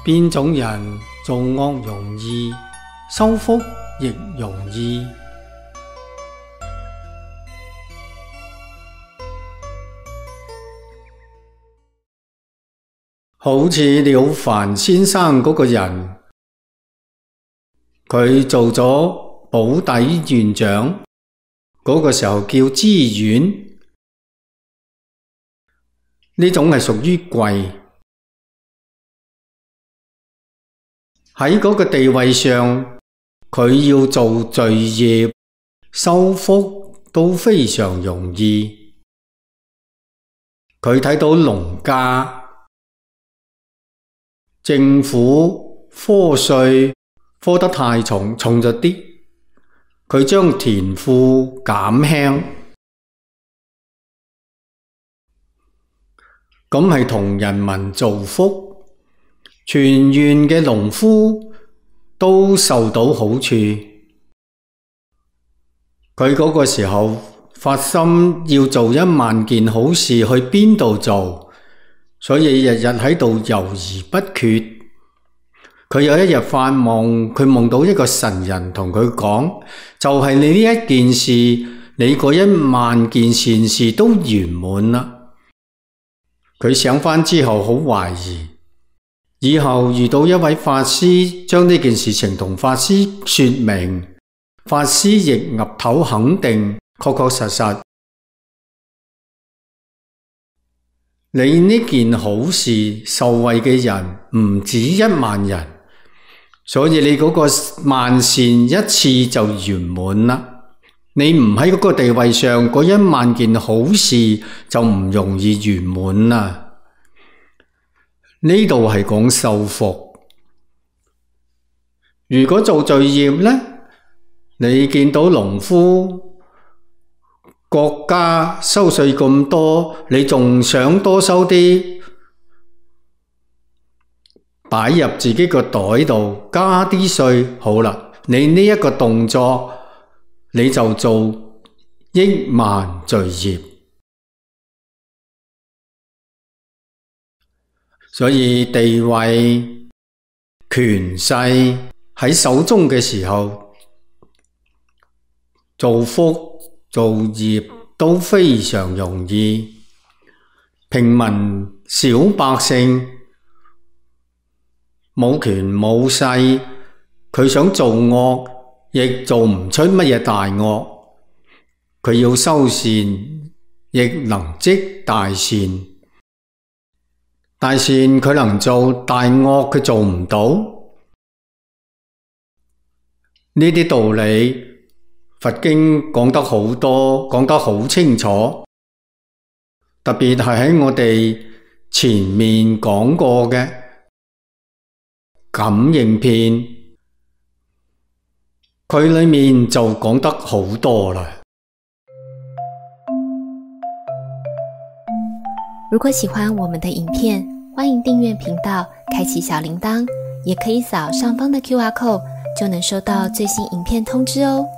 邊種人做惡容易，修福亦容易。好似了凡先生嗰個人，佢做咗保底院長，嗰個時候叫知縣，呢種係屬於貴。喺嗰個地位上，佢要做罪業、修福都非常容易。佢睇到農家、政府課稅課得太重咗啲，佢將田賦減輕，咁係同人民造福。全縣嘅農夫都受到好處。佢嗰個時候發心要做10000件好事，去邊度做？所以日日喺度猶豫不決。佢有一日發夢，佢夢到一個神人同佢講，就係你呢一件事，你嗰10000件善事都圓滿啦。佢醒返之後好懷疑。以後遇到一位法師，將呢件事情同法師說明，法師亦岌頭肯定，確實，你呢件好事受惠嘅人唔止10000人，所以你嗰個萬善一次就圓滿啦。你唔喺嗰個地位上，嗰10000件好事就唔容易圓滿啦。呢度係講修福。如果做罪業呢，你見到農夫國家收稅咁多，你仲想多收啲，擺入自己個袋度加啲稅，好啦，你呢一個動作你就做億萬罪業。所以地位、權勢喺手中嘅時候，造福造業都非常容易。平民小百姓冇權冇勢，佢想做惡亦做唔出乜嘢大惡，佢要修善亦能積大善。大善佢能做，大惡佢做唔到。呢啲道理佛經講得好多，講得好清楚。特別係喺我哋前面講過嘅感應篇，佢裏面就講得好多啦。 如果喜歡我們的影片，歡迎訂閱頻道，開啟小鈴鐺，也可以掃上方的QR code，就能收到最新影片通知哦。